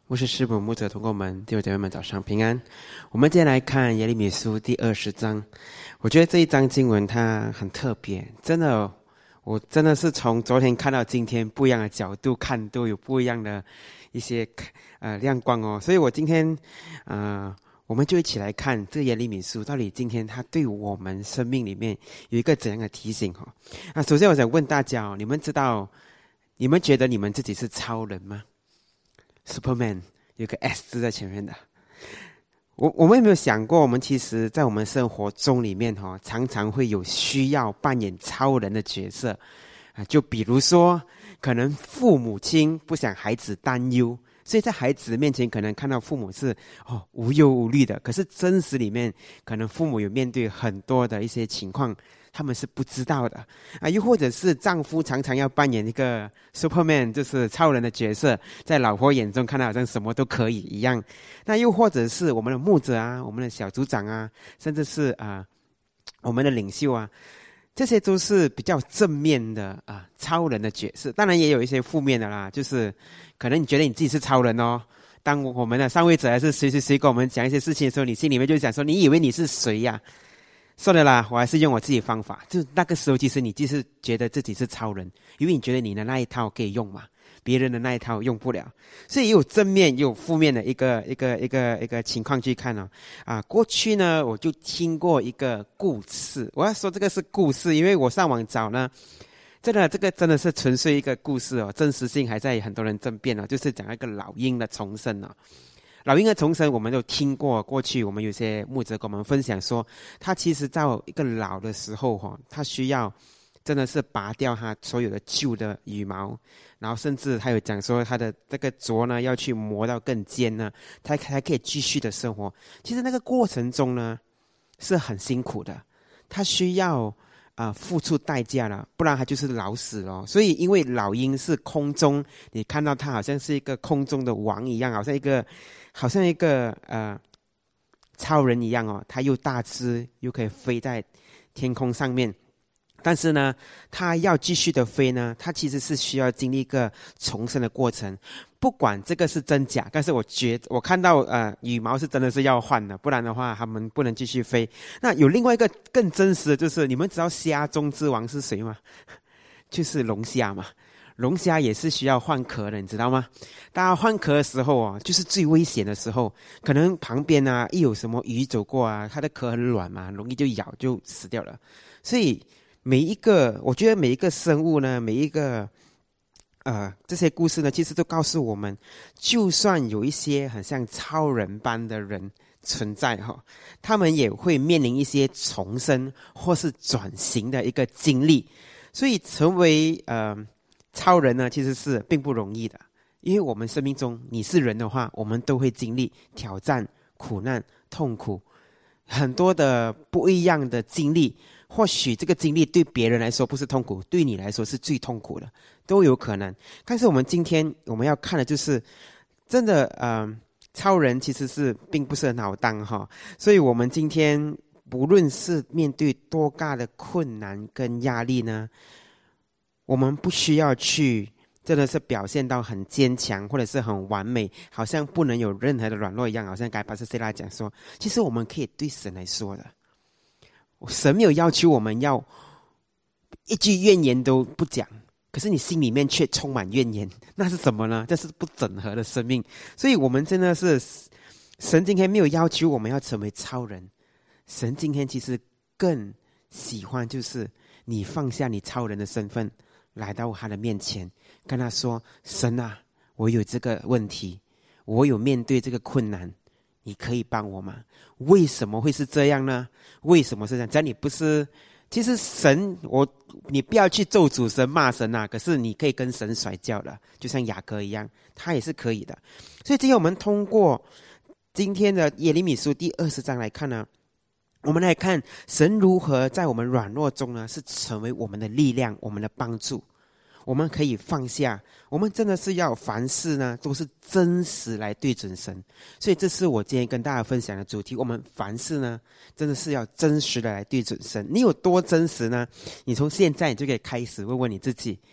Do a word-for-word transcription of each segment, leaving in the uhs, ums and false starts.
牧师师母牧者同工们弟兄姐妹们早上平安。我们今天来看耶利米书第二十章。我觉得这一章经文它很特别，真的我真的是从昨天看到今天不一样的角度看，都有不一样的一些呃亮光哦。所以我今天呃我们就一起来看这个耶利米书到底今天它对我们生命里面有一个怎样的提醒哦。那首先我想问大家哦，你们知道你们觉得你们自己是超人吗？Superman 有个 S 字在前面的。我我们有没有想过，我们其实在我们生活中里面哈、哦，常常会有需要扮演超人的角色啊，就比如说，可能父母亲不想孩子担忧，所以在孩子面前可能看到父母是哦无忧无虑的，可是真实里面可能父母有面对很多的一些情况，他们是不知道的啊，又或者是丈夫常常要扮演一个 Superman， 就是超人的角色，在老婆眼中看到好像什么都可以一样。那又或者是我们的牧者啊，我们的小组长啊，甚至是啊、呃、我们的领袖啊，这些都是比较正面的啊、呃、超人的角色。当然也有一些负面的啦，就是可能你觉得你自己是超人哦。当我们的上位者还是谁谁谁跟我们讲一些事情的时候，你心里面就想说，你以为你是谁呀、啊？算了啦，我还是用我自己的方法。就那个时候，其实你就是觉得自己是超人，因为你觉得你的那一套可以用嘛，别人的那一套用不了。所以也有正面也有负面的一个一个一个一个情况去看哦。啊，过去呢，我就听过一个故事。我要说这个是故事，因为我上网找呢，真的这个真的是纯粹一个故事哦，真实性还在很多人争辩哦，就是讲一个老鹰的重生哦。老鹰的重生我们都听过，过去我们有些牧者跟我们分享说，他其实到一个老的时候哈，他需要真的是拔掉他所有的旧的羽毛，然后甚至他有讲说他的这个啄呢要去磨到更尖呢，他才可以继续的生活。其实那个过程中呢是很辛苦的，他需要啊、呃、付出代价了，不然他就是老死了。所以因为老鹰是空中，你看到它好像是一个空中的王一样，好像一个好像一个呃超人一样哦，它又大只又可以飞在天空上面。但是呢，它要继续的飞呢，它其实是需要经历一个重生的过程。不管这个是真假，但是我觉我看到呃羽毛是真的是要换的，不然的话他们不能继续飞。那有另外一个更真实的就是，你们知道虾中之王是谁吗？就是龙虾嘛。龙虾也是需要换壳的，你知道吗？大家换壳的时候啊，就是最危险的时候，可能旁边啊一有什么鱼走过啊，它的壳很软嘛，容易就咬就死掉了。所以每一个，我觉得每一个生物呢，每一个呃这些故事呢，其实都告诉我们，就算有一些很像超人般的人存在哈、哦，他们也会面临一些重生或是转型的一个经历。所以成为呃超人呢，其实是并不容易的，因为我们生命中你是人的话，我们都会经历挑战、苦难、痛苦，很多的不一样的经历。或许这个经历对别人来说不是痛苦，对你来说是最痛苦的，都有可能。但是我们今天我们要看的就是，真的呃，超人其实是并不是很好当哈。所以我们今天不论是面对多大的困难跟压力呢，我们不需要去真的是表现到很坚强或者是很完美，好像不能有任何的软弱一样。好像刚才巴斯塞拉讲说，其实我们可以对神来说的，神没有要求我们要一句怨言都不讲，可是你心里面却充满怨言，那是什么呢？这是不整合的生命。所以我们真的是，神今天没有要求我们要成为超人，神今天其实更喜欢就是你放下你超人的身份，来到他的面前，跟他说，神啊，我有这个问题，我有面对这个困难，你可以帮我吗？为什么会是这样呢？为什么是这样？只要你不是，其实神，我你不要去咒诅神、骂神啊，可是你可以跟神甩跤的，就像雅各一样，他也是可以的。所以今天我们通过今天的耶利米书第二十章来看呢，我们来看神如何在我们软弱中呢，是成为我们的力量，我们的帮助。我们可以放下，我们真的是要凡事呢都是真实来对准神。所以这是我今天跟大家分享的主题，我们凡事呢真的是要真实的来对准神。你有多真实呢？你从现在你就可以开始问问你自己，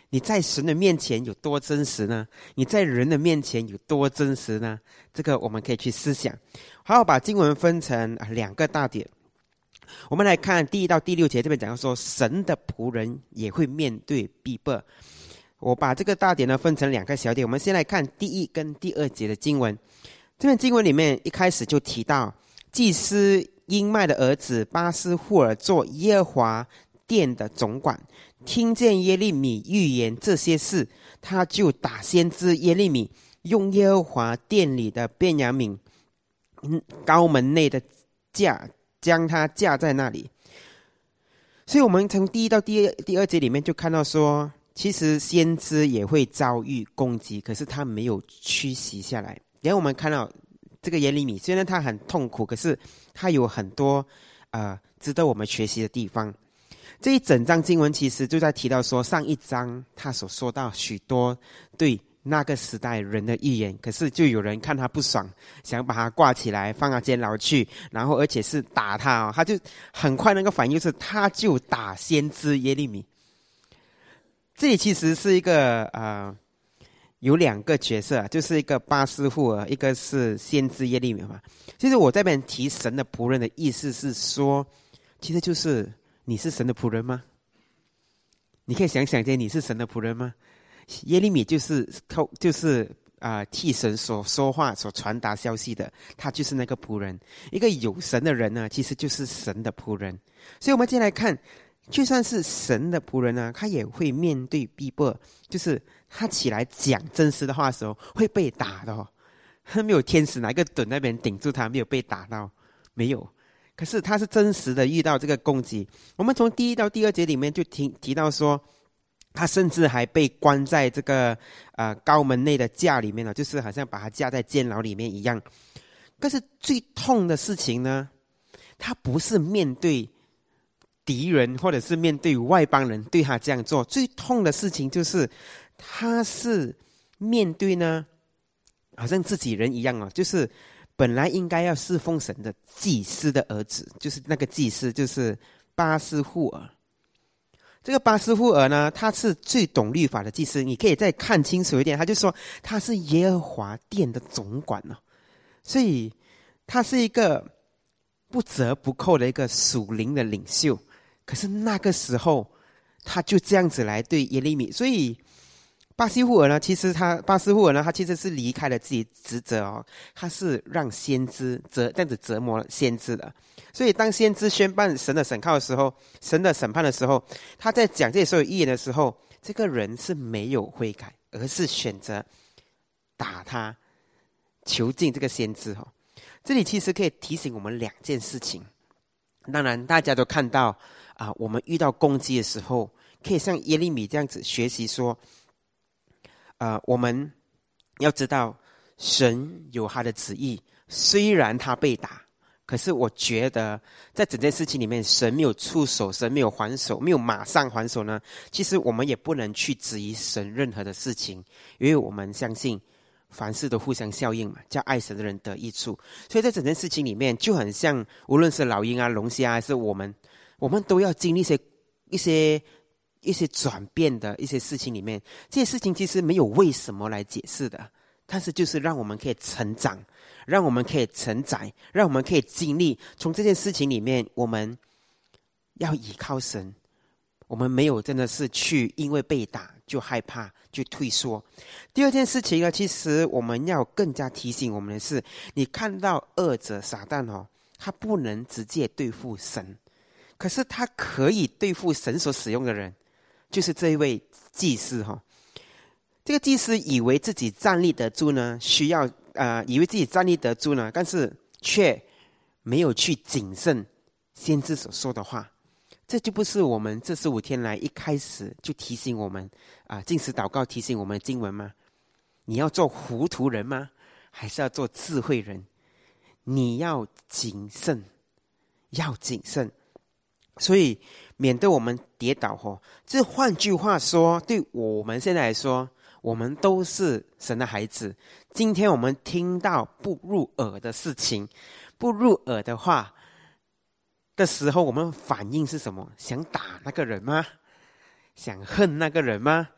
你在神的面前有多真实呢？你在人的面前有多真实呢？这个我们可以去思想。好，把经文分成两个大点。我们来看第一到第六节，这边讲到说，神的仆人也会面对逼迫。我把这个大点呢分成两个小点。我们先来看第一跟第二节的经文。这篇经文里面一开始就提到，祭司英麦的儿子巴斯户尔做耶和华殿的总管，听见耶利米预言这些事，他就打先知耶利米，用耶和华殿里的便雅悯高门内的架将他架在那里。所以我们从第一到第二第二节里面就看到说，其实先知也会遭遇攻击，可是他没有屈膝下来。然后我们看到这个耶利米，虽然他很痛苦，可是他有很多呃值得我们学习的地方。这一整章经文其实就在提到说，上一章他所说到许多对那个时代人的预言，可是就有人看他不爽，想把他挂起来放到监牢去，然后而且是打他、哦、他就很快那个反应是他就打先知耶利米。这里其实是一个呃有两个角色，就是一个巴斯户尔，一个是先知耶利米嘛。其实我这边提神的仆人的意思是说，其实就是你是神的仆人吗？你可以想想见，你是神的仆人吗？耶利米就是就是啊、呃、替神所说话、所传达消息的，他就是那个仆人。一个有神的人呢，其实就是神的仆人。所以我们接下来看，就算是神的仆人呢，他也会面对逼迫，就是他起来讲真实的话的时候会被打的、哦。他没有天使哪个盾那边顶住他，没有被打到，没有。可是他是真实的遇到这个攻击。我们从第一到第二节里面就提提到说，他甚至还被关在这个呃高门内的架里面了，就是好像把他架在监牢里面一样。但是最痛的事情呢，他不是面对敌人或者是面对外邦人对他这样做，最痛的事情就是他是面对呢，好像自己人一样哦，就是本来应该要侍奉神的祭司的儿子，就是那个祭司就是巴斯户尔。这个巴斯户尔呢，他是最懂律法的祭司，你可以再看清楚一点，他就说他是耶和华殿的总管哦，所以他是一个不折不扣的一个属灵的领袖。可是那个时候他就这样子来对耶利米，所以巴斯户尔呢，其实他巴斯户尔呢，他其实是离开了自己职责哦，他是让先知折这样子折磨先知的。所以当先知宣判神的审判的时候，神的审判的时候，他在讲这些所有预言的时候，这个人是没有悔改，而是选择打他，囚禁这个先知哦。这里其实可以提醒我们两件事情。当然大家都看到啊、呃，我们遇到攻击的时候，可以像耶利米这样子学习说，呃，我们要知道神有他的旨意，虽然他被打，可是我觉得在整件事情里面，神没有出手，神没有还手，没有马上还手呢，其实我们也不能去质疑神任何的事情，因为我们相信凡事都互相效应嘛，叫爱神的人得益处。所以在整件事情里面，就很像无论是老鹰啊、龙虾啊，还是我们我们都要经历一些一些一些转变的一些事情里面，这些事情其实没有为什么来解释的，但是就是让我们可以成长，让我们可以承载，让我们可以经历。从这件事情里面，我们要依靠神，我们没有真的是去因为被打就害怕就退缩。第二件事情呢，其实我们要更加提醒我们的是，你看到恶者撒旦哦，他不能直接对付神，可是他可以对付神所使用的人，就是这一位祭司哈、哦。这个祭司以为自己站立得住呢，需要呃，以为自己站立得住呢，但是却没有去谨慎先知所说的话。这就不是我们这十五天来一开始就提醒我们啊，禁食祷告提醒我们的经文吗？你要做糊涂人吗？还是要做智慧人？你要谨慎，要谨慎。所以免得我们跌倒哦。这换句话说，对我们现在来说，我们都是神的孩子。今天我们听到不入耳的事情，不入耳的话的时候，我们反应是什么？想打那个人吗？想恨那个人吗？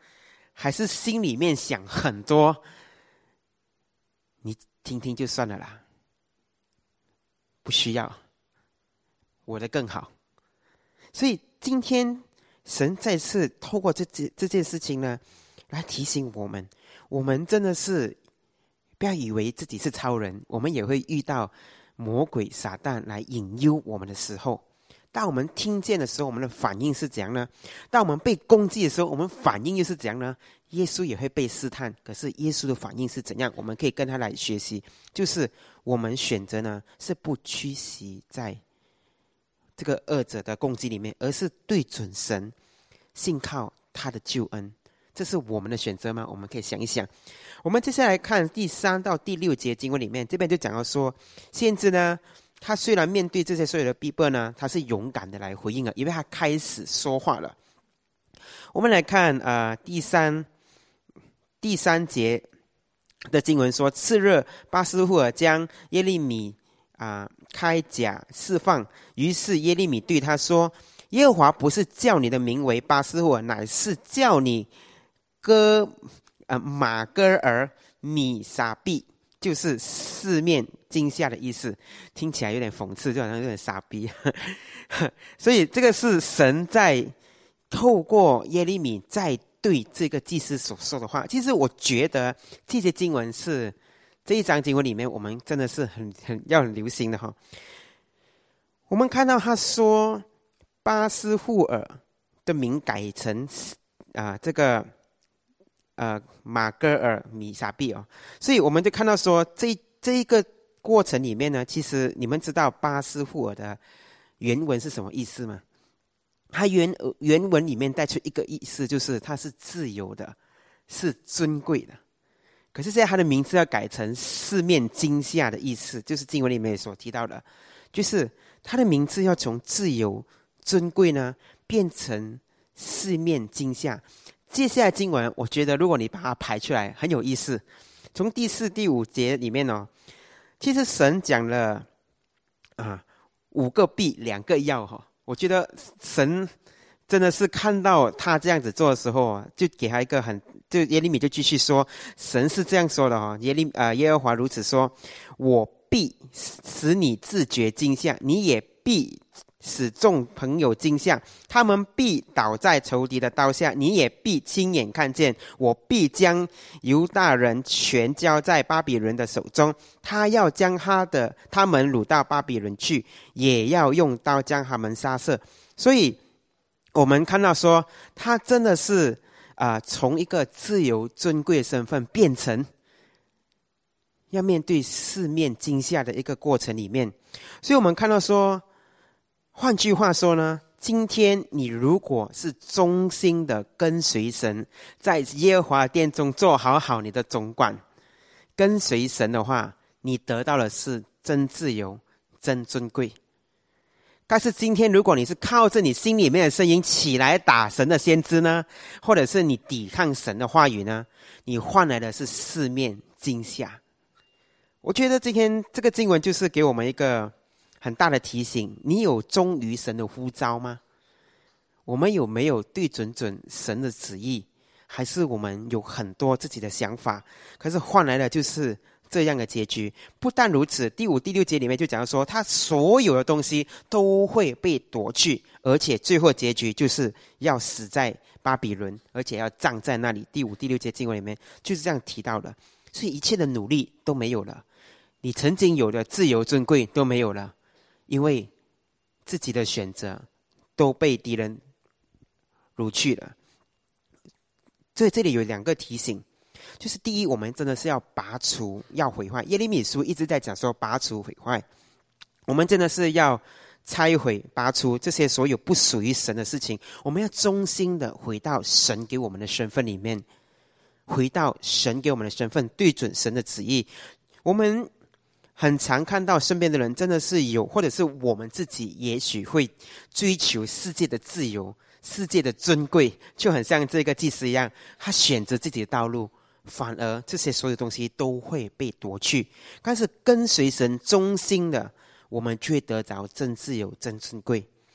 还是心里面想很多？你听听就算了啦，不需要，我的更好。所以今天神再次透过这件这件事情呢，来提醒我们，我们真的是不要以为自己是超人，我们也会遇到魔鬼撒旦来引诱我们的时候。当我们听见的时候，我们的反应是怎样呢？当我们被攻击的时候，我们反应又是怎样呢？耶稣也会被试探，可是耶稣的反应是怎样？我们可以跟他来学习，就是我们选择呢是不屈膝在这个恶者的攻击里面，而是对准神，信靠他的救恩。这是我们的选择吗？我们可以想一想。我们接下来看第三到第六节经文里面，这边就讲到说，先知呢，他虽然面对这些所有的逼迫呢，他是勇敢的来回应了，因为他开始说话了。我们来看呃第三第三节的经文说，次日巴斯户尔将耶利米啊、呃、开甲释放，于是耶利米对他说：耶和华不是叫你的名为巴斯户尔，乃是叫你哥呃马戈尔米撒毕，就是四面惊吓的意思，听起来有点讽刺，就好像有点傻逼。所以这个是神在透过耶利米在对这个祭司所说的话。其实我觉得这些经文是这一章经文里面我们真的是很很要很流行的哈。我们看到他说巴斯户尔的名改成啊、呃、这个呃马戈尔米撒毕哦，所以我们就看到说这这一个过程里面呢，其实你们知道巴斯户尔的原文是什么意思吗？它原原文里面带出一个意思，就是它是自由的，是尊贵的。可是现在它的名字要改成四面惊吓的意思，就是经文里面所提到的，就是它的名字要从自由尊贵呢变成四面惊吓。接下来经文我觉得如果你把它排出来很有意思。从第四第五节里面哦，其实神讲了啊五个必两个要哈。我觉得神真的是看到他这样子做的时候，就给他一个很，就耶利米就继续说，神是这样说的哈，耶利呃耶和华如此说，我必使你自觉惊吓，你也必使众朋友惊吓，他们必倒在仇敌的刀下，你也必亲眼看见，我必将犹大人全交在巴比伦的手中，他要将他的他们掳到巴比伦去，也要用刀将他们杀死。所以我们看到说，他真的是啊、呃，从一个自由尊贵的身份变成要面对四面惊吓的一个过程里面。所以我们看到说，换句话说呢，今天你如果是忠心的跟随神，在耶和华殿中做好好你的总管，跟随神的话，你得到的是真自由真尊贵。但是今天如果你是靠着你心里面的声音起来打神的先知呢，或者是你抵抗神的话语呢，你换来的是四面惊吓。我觉得今天这个经文就是给我们一个很大的提醒，你有忠于神的呼召吗？我们有没有对准准神的旨意？还是我们有很多自己的想法，可是换来的就是这样的结局。不但如此，第五第六节里面就讲说，他所有的东西都会被夺去，而且最后结局就是要死在巴比伦，而且要葬在那里。第五第六节经文里面就是这样提到的。所以一切的努力都没有了，你曾经有的自由尊贵都没有了，因为自己的选择都被敌人掳去了。所以这里有两个提醒，就是第一，我们真的是要拔除，要毁坏。耶利米书一直在讲说拔除毁坏，我们真的是要拆毁拔除这些所有不属于神的事情，我们要忠心的回到神给我们的身份里面，回到神给我们的身份，对准神的旨意。我们很常看到身边的人真的是有，或者是我们自己也许会追求世界的自由，世界的尊贵，就很像这个祭司一样，他选择自己的道路，反而这些所有东西都会被夺去。但是跟随神忠心的，我们就会得着真自由真尊贵。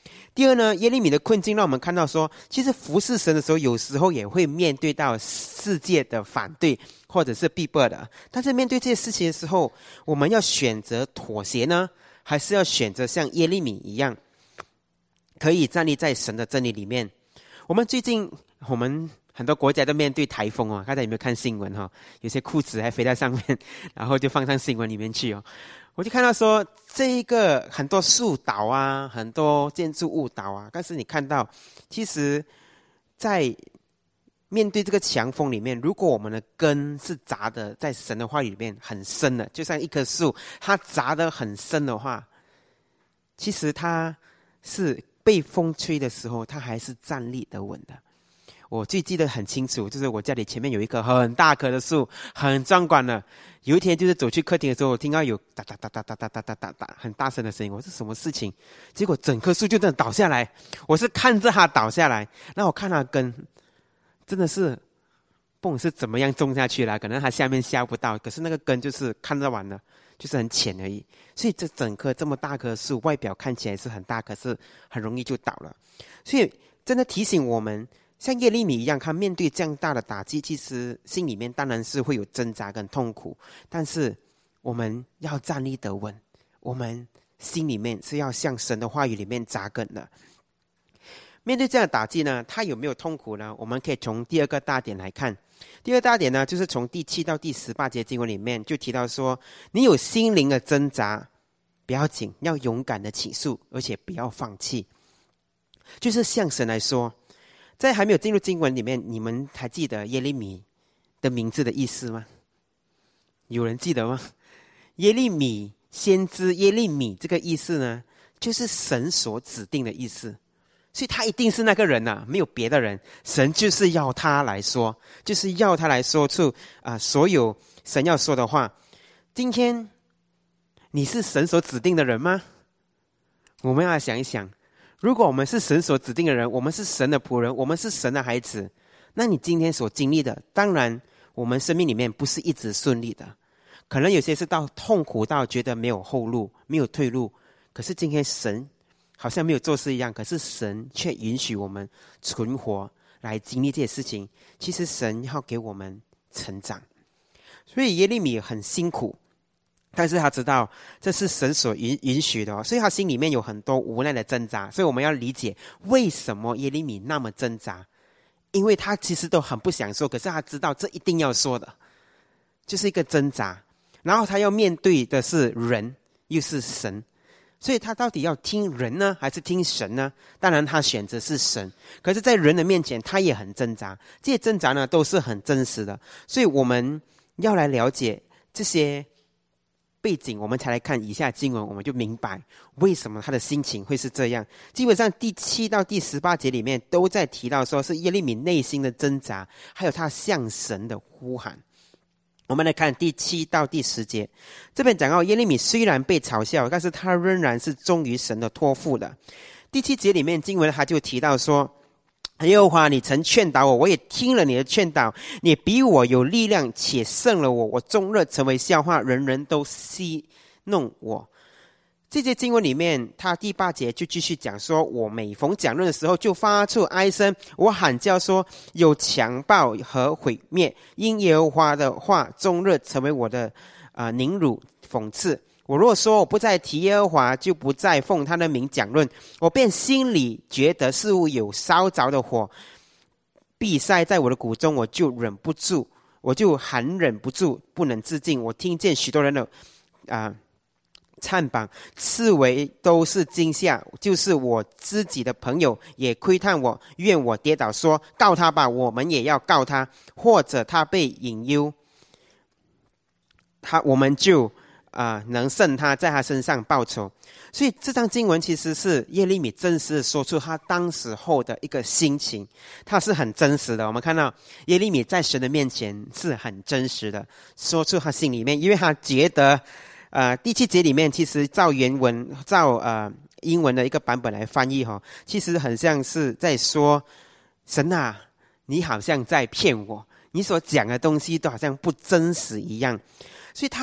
第二呢，耶利米的困境让我们看到说，其实服侍神的时候，有时候也会面对到世界的反对或者是逼迫的。但是面对这些事情的时候，我们要选择妥协呢，还是要选择像耶利米一样，可以站立在神的真理里面？我们最近我们很多国家都面对台风哦，大家有没有看新闻哦？有些裤子还飞在上面，然后就放上新闻里面去哦。我就看到说，这一个很多树倒啊，很多建筑物倒啊，但是你看到，其实，在面对这个强风里面，如果我们的根是扎的在神的话语里面很深的，就像一棵树，它扎得很深的话，其实它是被风吹的时候，它还是站立得稳的。我最记得很清楚，就是我家里前面有一棵很大棵的树，很壮观的。有一天就是走去客厅的时候，我听到有哒哒哒哒哒哒哒哒哒哒很大声的声音，我说什么事情？结果整棵树就这样倒下来，我是看着它倒下来，那我看它根真的是不懂是怎么样种下去了，可能它下面下不到，可是那个根就是看着完了，就是很浅而已。所以这整棵这么大棵树，外表看起来是很大，可是很容易就倒了。所以真的提醒我们，像耶利米一样，他面对这样大的打击，其实心里面当然是会有挣扎跟痛苦，但是我们要站立得稳，我们心里面是要向神的话语里面扎根的。面对这样的打击呢，他有没有痛苦呢？我们可以从第二个大点来看。第二大点呢，就是从第七到第十八节经文里面就提到说，你有心灵的挣扎不要紧，要勇敢的起诉，而且不要放弃。就是向神来说，在还没有进入经文里面，你们还记得耶利米的名字的意思吗？有人记得吗？耶利米先知耶利米这个意思呢，就是神所指定的意思。所以他一定是那个人啊，没有别的人。神就是要他来说，就是要他来说出啊、呃、所有神要说的话。今天你是神所指定的人吗？我们要想一想，如果我们是神所指定的人，我们是神的仆人，我们是神的孩子，那你今天所经历的，当然我们生命里面不是一直顺利的，可能有些是到痛苦到觉得没有后路，没有退路。可是今天神好像没有做事一样，可是神却允许我们存活来经历这些事情。其实神要给我们成长，所以耶利米很辛苦，但是他知道这是神所允允许的、哦、所以他心里面有很多无奈的挣扎。所以我们要理解为什么耶利米那么挣扎，因为他其实都很不想说，可是他知道这一定要说的，就是一个挣扎。然后他要面对的是人，又是神，所以他到底要听人呢，还是听神呢？当然他选择是神，可是在人的面前他也很挣扎，这些挣扎呢都是很真实的。所以我们要来了解这些背景，我们才来看以下经文，我们就明白为什么他的心情会是这样。基本上第七到第十八节里面都在提到说是耶利米内心的挣扎，还有他向神的呼喊。我们来看第七到第十节，这边讲到耶利米虽然被嘲笑，但是他仍然是忠于神的托付的。第七节里面经文他就提到说，耶和华，你曾劝导我，我也听了你的劝导，你比我有力量，且胜了我，我终日成为笑话，人人都戏弄我。这节经文里面，他第八节就继续讲说，我每逢讲论的时候就发出哀声，我喊叫说，有强暴和毁灭，因耶和华的话终日成为我的呃凌辱讽刺。我若说我不再提耶和华，就不再奉他的名讲论，我便心里觉得似乎有烧着的火必塞在我的骨中，我就忍不住，我就含忍不住，不能自禁。我听见许多人的啊、呃、찬방视为都是惊吓，就是我自己的朋友也窥探我，愿我跌倒，说告他吧，我们也要告他，或者他被引诱，他我们就啊、呃、能胜他，在他身上报仇。所以这张经文其实是耶利米真实的说出他当时候的一个心情，他是很真实的。我们看到耶利米在神的面前是很真实的说出他心里面，因为他觉得呃，第七节里面其实照原文照呃英文的一个版本来翻译、哦、其实很像是在说，神啊，你好像在骗我，你所讲的东西都好像不真实一样。所以他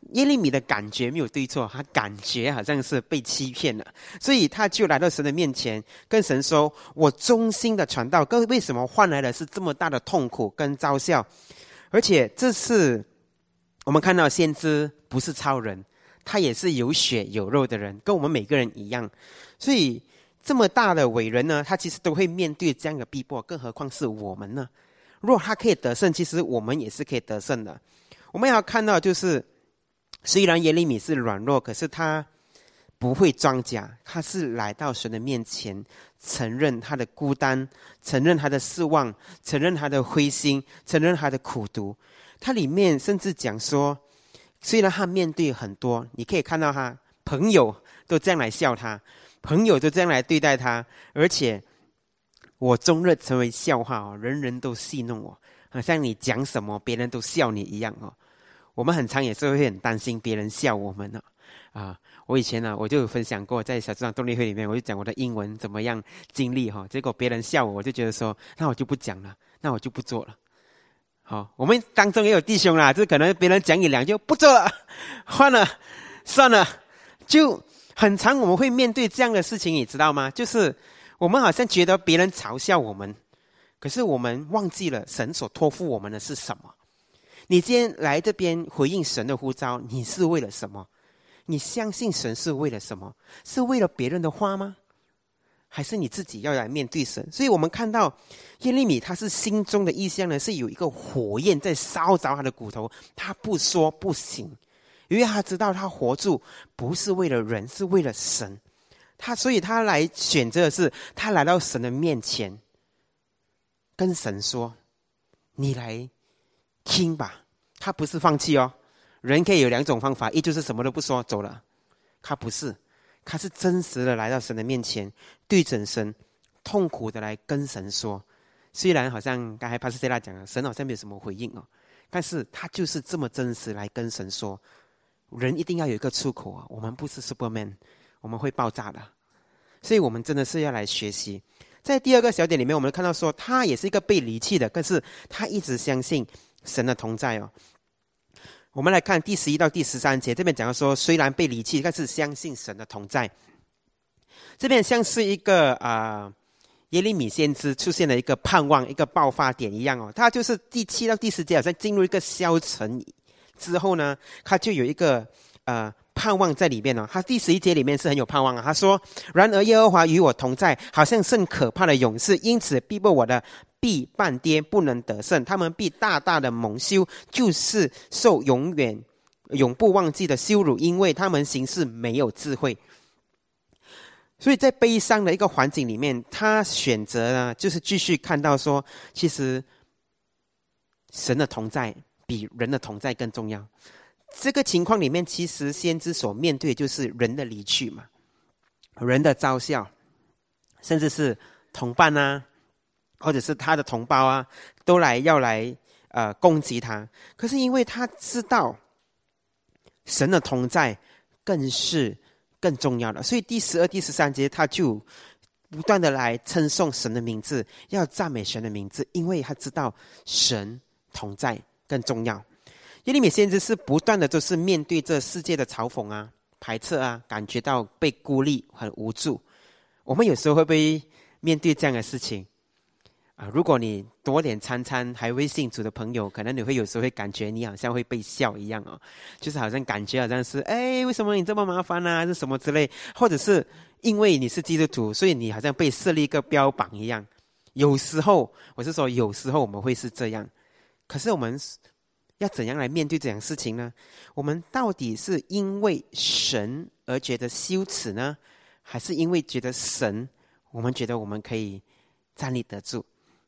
耶利米的感觉没有对错，他感觉好像是被欺骗了，所以他就来到神的面前，跟神说：我忠心的传道，为什么换来的是这么大的痛苦跟嘲笑？而且这是我们看到先知不是超人，他也是有血有肉的人，跟我们每个人一样。所以这么大的伟人呢，他其实都会面对这样的逼迫，更何况是我们呢？如果他可以得胜，其实我们也是可以得胜的。我们要看到就是虽然耶利米是软弱，可是他不会装假，他是来到神的面前，承认他的孤单，承认他的失望，承认他的灰心，承认他的苦毒。他里面甚至讲说，虽然他面对很多，你可以看到他朋友都这样来笑他，朋友都这样来对待他，而且我终日成为笑话哦，人人都戏弄我，好像你讲什么别人都笑你一样哦。我们很常也是会很担心别人笑我们呢、哦。啊，我以前呢、啊，我就有分享过，在小组长动力会里面，我就讲我的英文怎么样经历哈、哦，结果别人笑我，我就觉得说，那我就不讲了，那我就不做了。好、哦，我们当中也有弟兄啦，就可能别人讲一两就不做了，换了，算了，就很常我们会面对这样的事情，你知道吗？就是我们好像觉得别人嘲笑我们，可是我们忘记了神所托付我们的是什么。你今天来这边回应神的呼召，你是为了什么？你相信神是为了什么？是为了别人的话吗？还是你自己要来面对神？所以我们看到耶利米他是心中的意象呢，是有一个火焰在烧着他的骨头，他不说不行，因为他知道他活住不是为了人，是为了神。他所以他来选择的是，他来到神的面前，跟神说：你来听吧。他不是放弃哦，人可以有两种方法，一就是什么都不说走了，他不是，他是真实的来到神的面前，对准神，痛苦的来跟神说。虽然好像刚才帕斯蒂拉讲了，神好像没有什么回应哦，但是他就是这么真实来跟神说。人一定要有一个出口啊，我们不是 Superman， 我们会爆炸的。所以我们真的是要来学习。在第二个小点里面，我们看到说他也是一个被离弃的，但是他一直相信神的同在哦。我们来看第十一到第十三节，这边讲到说，虽然被离弃，但是相信神的同在。这边像是一个啊、呃、耶利米先知出现了一个盼望，一个爆发点一样哦。他就是第七到第十节，好像进入一个消沉之后呢，他就有一个呃盼望在里面哦。他第十一节里面是很有盼望啊。他说：然而耶和华与我同在，好像甚可怕的勇士，因此逼迫我的必半跌，不能得胜。他们必大大的蒙羞，就是受永远永不忘记的羞辱，因为他们行事没有智慧。所以在悲伤的一个环境里面，他选择呢，就是继续看到说，其实神的同在比人的同在更重要。这个情况里面，其实先知所面对的就是人的离去嘛，人的嘲笑，甚至是同伴啊，或者是他的同胞啊，都来要来呃攻击他。可是因为他知道神的同在更是更重要的，所以第十二、第十三节他就不断的来称颂神的名字，要赞美神的名字，因为他知道神同在更重要。耶利米先知是不断的都是面对这世界的嘲讽啊、排斥啊，感觉到被孤立、很无助。我们有时候会不会面对这样的事情啊？如果你多点参参还未信主的朋友，可能你会有时候会感觉你好像会被笑一样哦，就是好像感觉好像是哎，为什么你这么麻烦啊，还是什么之类，或者是因为你是基督徒，所以你好像被设立一个标榜一样。有时候我是说，有时候我们会是这样，可是我们要怎样来面对这样事情呢？我们到底是因为神而觉得羞耻呢，还是因为觉得神，我们觉得我们可以站立得住？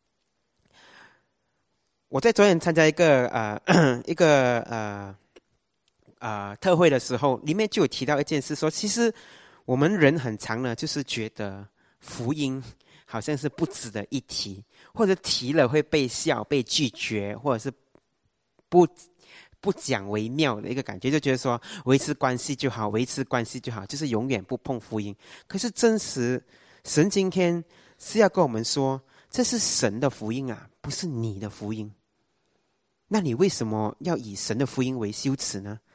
我在昨天参加一个呃一个呃呃特会的时候，里面就有提到一件事，说其实我们人很常呢，就是觉得福音好像是不值得一提，或者提了会被笑、被拒绝，或者是不不讲为妙的一个感觉，就觉得说维持关系就好，维持关系就好，就是永远不碰福音。可是真实神今天是要跟我们说，这是神的福音啊，不是你的福音。那你为什么要以神的福音为羞耻呢？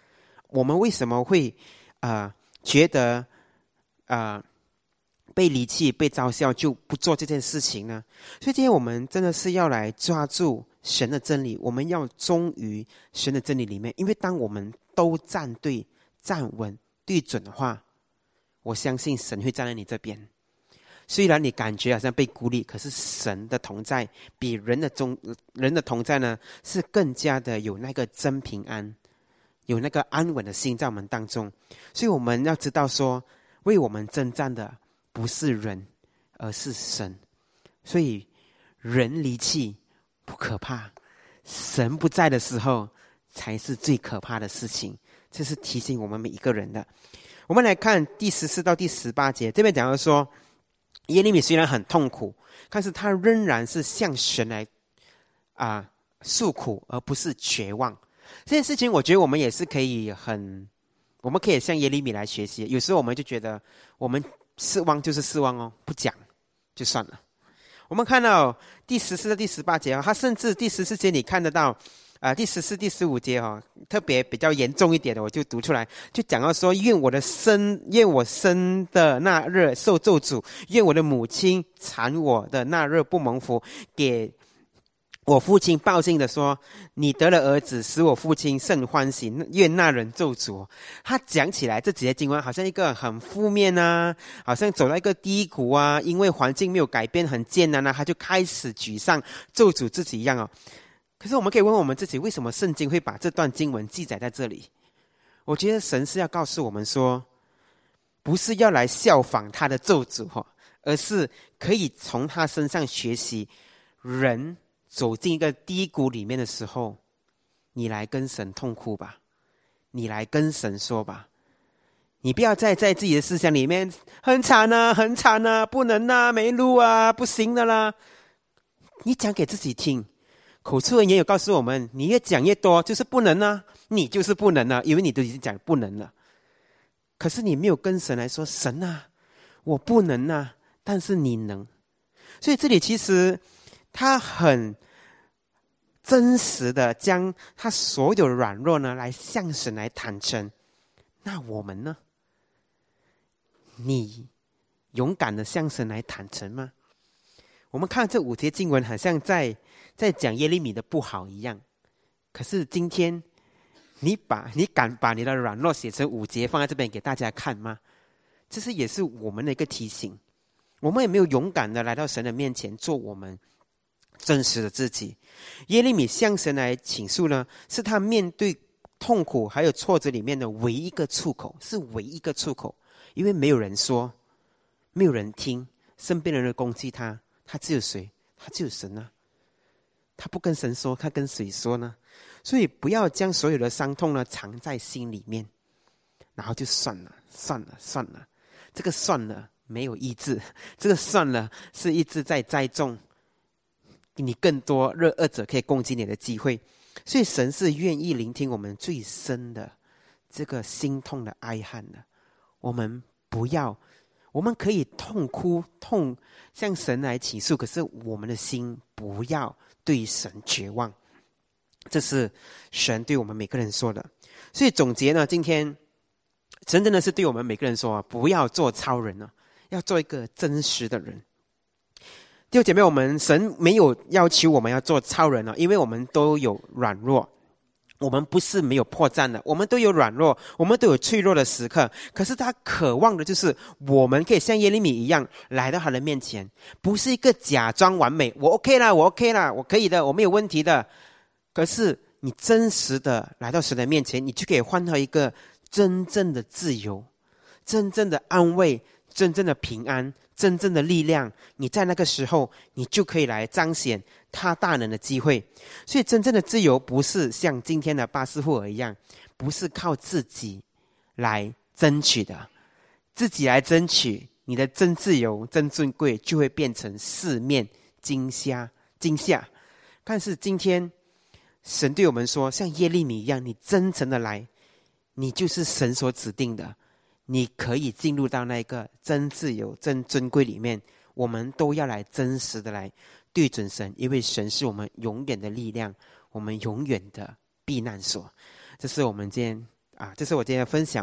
我们为什么会呃觉得呃被离弃、被嘲笑，就不做这件事情呢？所以今天我们真的是要来抓住神的真理，我们要忠于神的真理里面。因为当我们都站对、站稳、对准的话，我相信神会站在你这边。虽然你感觉好像被孤立，可是神的同在比人的中人的同在呢，是更加的有那个真平安，有那个安稳的心在我们当中。所以我们要知道说，为我们征战的不是人，而是神。所以人离弃不可怕，神不在的时候才是最可怕的事情。这是提醒我们每一个人的。我们来看第十四到第十八节，这边讲到说，耶利米虽然很痛苦，但是他仍然是向神来啊、呃、诉苦，而不是绝望。这件事情我觉得我们也是可以很，我们可以向耶利米来学习。有时候我们就觉得我们失望就是失望哦，不讲就算了。我们看到第十四到第十八节、哦、他甚至第十四节你看得到呃、第十四、第十五节、哦、特别比较严重一点的，我就读出来，就讲到说，愿我的生，愿我生的那日受咒诅，愿我的母亲产我的那日不蒙福，给我父亲报信的说，你得了儿子，使我父亲甚欢喜，愿那人咒诅。他讲起来这几节经文好像一个很负面啊，好像走到一个低谷啊，因为环境没有改变很艰难啊，他就开始沮丧咒诅自己一样哦。可是我们可以问问我们自己，为什么圣经会把这段经文记载在这里？我觉得神是要告诉我们说，不是要来效仿他的咒诅，而是可以从他身上学习，人走进一个低谷里面的时候，你来跟神痛哭吧，你来跟神说吧，你不要再在自己的思想里面很惨啊很惨啊，不能啊，没路啊，不行的啦。你讲给自己听，口出人言有告诉我们，你越讲越多就是不能啊，你就是不能啊，因为你都已经讲不能了。可是你没有跟神来说，神啊，我不能啊，但是你能。所以这里其实他很真实的将他所有的软弱呢来向神来坦诚。那我们呢？你勇敢的向神来坦诚吗？我们看这五节经文好像在在讲耶利米的不好一样，可是今天你把你敢把你的软弱写成五节放在这边给大家看吗？这是也是我们的一个提醒。我们也没有勇敢的来到神的面前做我们真实的自己。耶利米向神来倾诉呢，是他面对痛苦还有挫折里面的唯一一个出口，是唯一一个出口。因为没有人说，没有人听，身边的人攻击他，他只有谁？他只有神啊。他不跟神说，他跟谁说呢？所以不要将所有的伤痛呢藏在心里面，然后就算了算了算了。这个算了没有医治，这个算了是一直在栽种你更多恶者可以攻击你的机会。所以神是愿意聆听我们最深的这个心痛的哀憾的。我们不要，我们可以痛哭痛向神来倾诉，可是我们的心不要对神绝望。这是神对我们每个人说的。所以总结呢，今天神真的是对我们每个人说，不要做超人啊，要做一个真实的人。弟兄姐妹，我们神没有要求我们要做超人啊，因为我们都有软弱，我们不是没有破绽的，我们都有软弱，我们都有脆弱的时刻。可是他渴望的就是我们可以像耶利米一样来到他的面前，不是一个假装完美，我 OK 啦，我 OK 啦，我可以的，我没有问题的。可是你真实的来到神的面前，你就可以换到一个真正的自由，真正的安慰，真正的平安，真正的力量。你在那个时候，你就可以来彰显他大能的机会。所以真正的自由不是像今天的巴斯霍尔一样，不是靠自己来争取的，自己来争取你的真自由真尊贵就会变成四面惊吓惊吓。但是今天神对我们说，像耶利米一样，你真诚的来，你就是神所指定的，你可以进入到那个真自由真尊贵里面。我们都要来真实的来对准神，因为神是我们永远的力量，我们永远的避难所。这是我们今天啊，这是我今天的分享。